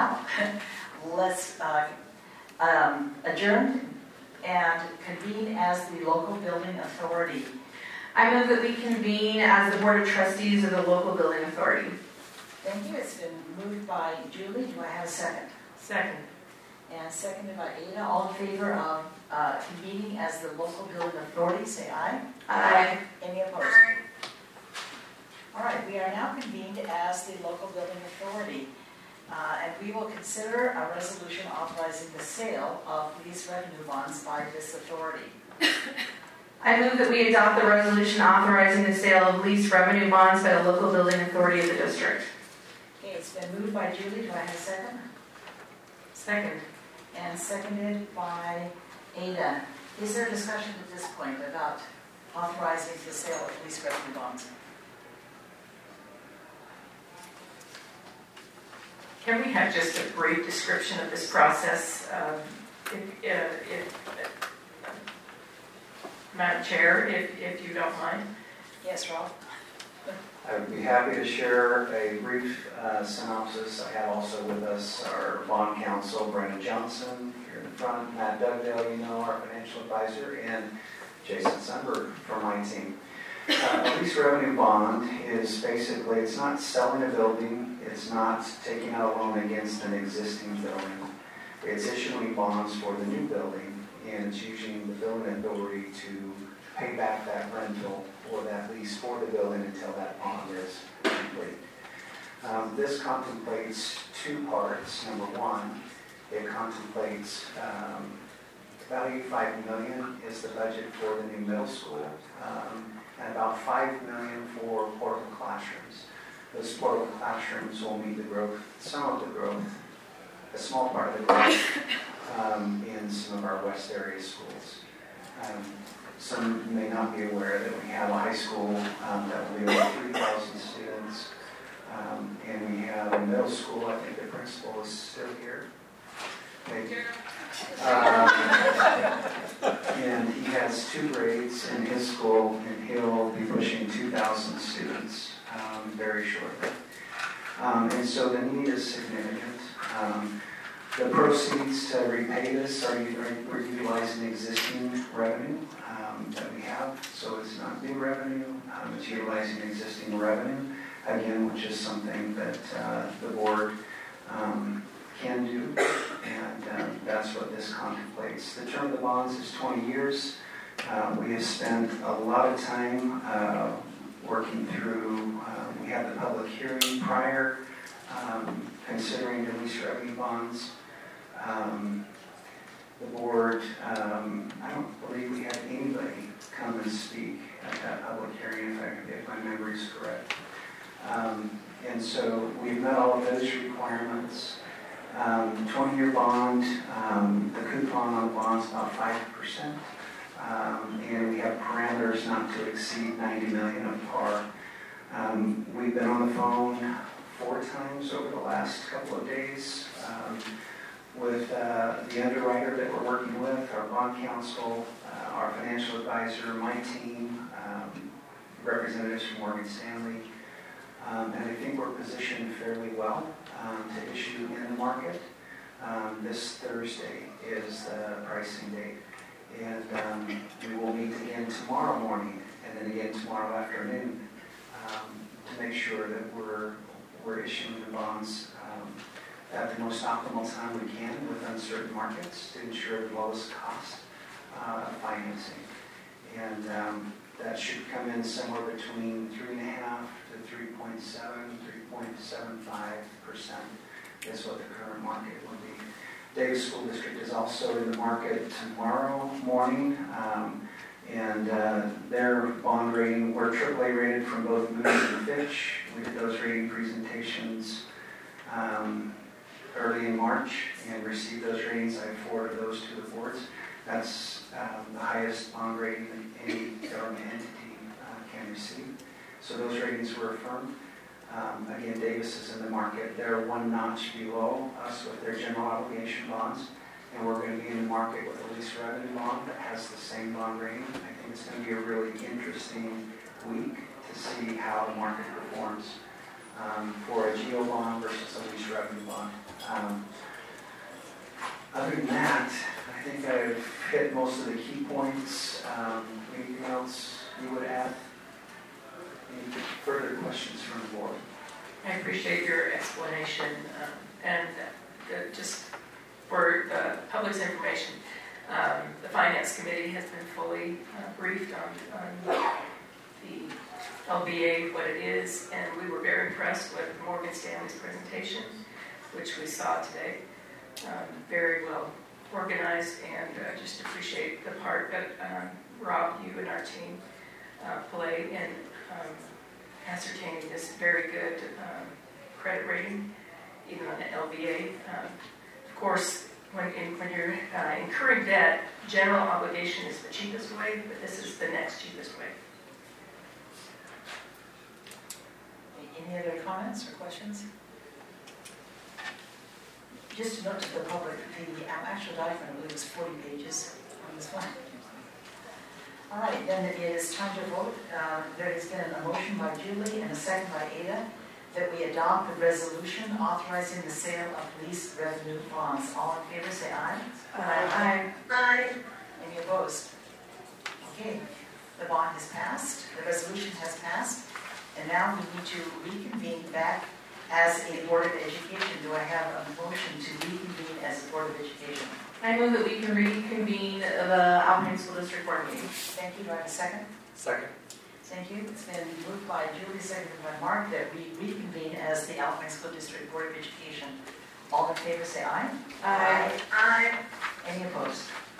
now, let's adjourn and convene as the local building authority. I move that we convene as the Board of Trustees of the local building authority. Thank you. It's been moved by Julie. Do I have a second? Second. And seconded by Ada. All in favor of convening as the local building authority, say aye. Aye. Any opposed? All right, we are now convened as the local building authority. And we will consider a resolution authorizing the sale of lease revenue bonds by this authority. I move that we adopt the resolution authorizing the sale of lease revenue bonds by the local building authority of the district. Okay, it's been moved by Julie. Do I have a second? Second. And seconded by Ada. Is there a discussion at this point about authorizing the sale of lease revenue bonds? Can we have just a brief description of this process? Madam Chair, if you don't mind. Yes, Rob. I would be happy to share a brief synopsis. I have also with us our bond counsel, Brenda Johnson, here in the front, Matt Dugdale, our financial advisor, and Jason Sundberg from my team. A lease revenue bond is basically, it's not selling a building, it's not taking out a loan against an existing building. It's issuing bonds for the new building, and it's using the building authority to pay back that rental or that lease for the building until that bond is complete. This contemplates two parts. Number one, it contemplates value $5 million is the budget for the new middle school, and about $5 million for portable classrooms. Those portable classrooms will meet the growth, some of the growth, a small part of the growth in some of our West area schools. Some may not be aware that we have a high school that will be over 3,000 students, and we have a middle school. I think the principal is still here. Maybe. And he has 2 grades in his school, and he'll be pushing 2,000 students very shortly. And so the need is significant. The proceeds to repay this we're utilizing existing revenue that we have. So it's not new revenue, it's utilizing existing revenue, again, which is something that the board can do, and that's what this contemplates. The term of the bonds is 20 years. We have spent a lot of time working through, we had the public hearing prior, considering the lease revenue bonds. The board, I don't believe we had anybody come and speak at that public hearing, if my memory is correct. And so we've met all of those requirements. 20-year bond, the coupon on the bond is about 5%. And we have parameters not to exceed $90 million of par. We've been on the phone 4 times over the last couple of days with the underwriter that we're working with, our bond counsel, our financial advisor, my team, representatives from Morgan Stanley. And I think we're positioned fairly well to issue in the market. This Thursday is the pricing date. And we will meet again tomorrow morning and then again tomorrow afternoon to make sure that we're issuing the bonds at the most optimal time we can with uncertain markets to ensure the lowest cost financing. And that should come in somewhere between 3.5% to 3.75% is what the current market will be. Davis School District is also in the market tomorrow morning, and their bond rating, we're AAA rated from both Moody's and Fitch. We did those rating presentations early in March and received those ratings. I forwarded those to the boards. That's the highest bond rating that any government entity can receive. So those ratings were affirmed. Again, Davis is in the market. They're 1 notch below us with their general obligation bonds, and we're going to be in the market with a lease revenue bond that has the same bond rating. I think it's going to be a really interesting week to see how the market performs. for a GO bond versus a lease revenue bond. Other than that, I think I've hit most of the key points. Anything else you would add? Any further questions from the board? I appreciate your explanation, and just for the public's information, the Finance Committee has been fully briefed on the LBA, what it is, and we were very impressed with Morgan Stanley's presentation, which we saw today. Very well organized, and just appreciate the part that Rob, you and our team play in ascertaining this very good credit rating, even on the LBA. Of course, when you're incurring debt, general obligation is the cheapest way, but this is the next cheapest way. Any other comments or questions? Just to note to the public, the actual document, I believe, is 40 pages on this one. All right, then it is time to vote. There has been a motion by Julie and a second by Ada that we adopt the resolution authorizing the sale of lease revenue bonds. All in favor, say aye. Aye. Aye. Any opposed? Okay, the bond has passed, the resolution has passed, and now we need to reconvene back as a Board of Education. Do I have a motion to reconvene as a Board of Education? I move that we can reconvene the Alpine School District Board meeting. Thank you. Do I have a second? Second. Thank you. It's been moved by Julie, seconded by Mark, that we reconvene as the Alpine School District Board of Education. All in favor say aye. Aye. Aye. Any opposed?